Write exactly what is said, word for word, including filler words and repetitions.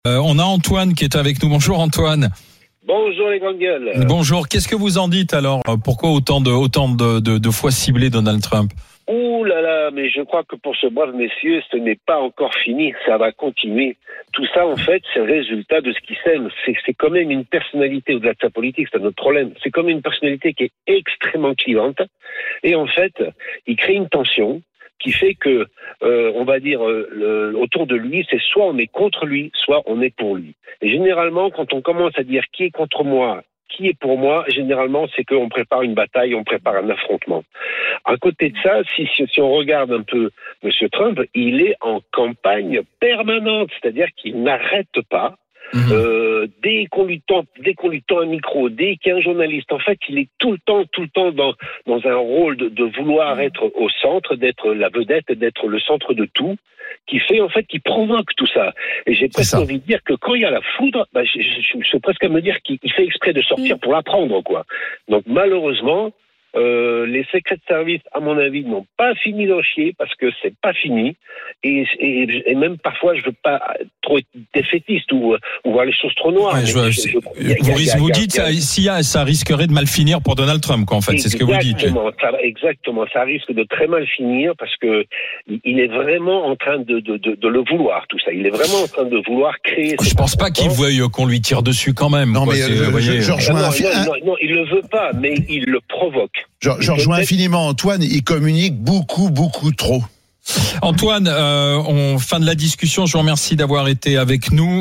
Euh, on a Antoine qui est avec nous. Bonjour Antoine. Bonjour les grandes gueules. Bonjour. Qu'est-ce que vous en dites alors ? Pourquoi autant de autant de, de, de fois cibler Donald Trump ? Ouh là là, mais je crois que pour ce brave monsieur, ce n'est pas encore fini. Ça va continuer. Tout ça, en fait, c'est le résultat de ce qui sème. C'est, c'est quand même une personnalité, au-delà de sa politique, c'est un autre problème. C'est quand même une personnalité qui est extrêmement clivante. Et en fait, il crée une tension qui fait que, euh, on va dire, euh, le, autour de lui, c'est soit on est contre lui, soit on est pour lui. Et généralement, quand on commence à dire qui est contre moi, qui est pour moi, généralement, c'est qu'on prépare une bataille, on prépare un affrontement. À côté de ça, si, si, si on regarde un peu M. Trump, il est en campagne permanente, c'est-à-dire qu'il n'arrête pas. Mmh. Euh, dès qu'on lui tend, dès qu'on lui tend un micro, dès qu'il y a un journaliste, en fait, il est tout le temps, tout le temps dans dans un rôle de, de vouloir être au centre, d'être la vedette, d'être le centre de tout, qui fait en fait, qui provoque tout ça. Et j'ai presque envie de dire que quand il y a la foudre, bah, je, je, je, je suis presque à me dire qu'il fait exprès de sortir mmh. pour la prendre, quoi. Donc malheureusement. Euh, les secrets de service, à mon avis, n'ont pas fini d'en chier parce que c'est pas fini. Et, et, et même parfois, je veux pas trop être défaitiste ou, ou voir les choses trop noires. Ouais, je, je, je, y a, vous y a, vous y a, dites, y a, si ça, ça risquerait de mal finir pour Donald Trump, quoi, en fait, c'est ce que vous dites. Ça, exactement, ça risque de très mal finir parce que il est vraiment en train de, de, de, de le vouloir, tout ça. Il est vraiment en train de vouloir créer. Je pense pas qu'il veuille qu'on lui tire dessus quand même. Non, quoi, mais je, je, je, je rejoins. Non, non, non, non, il le veut pas, mais il le provoque. Je, je rejoins infiniment Antoine, il communique beaucoup, beaucoup trop. Antoine, euh, on fin de la discussion, je vous remercie d'avoir été avec nous.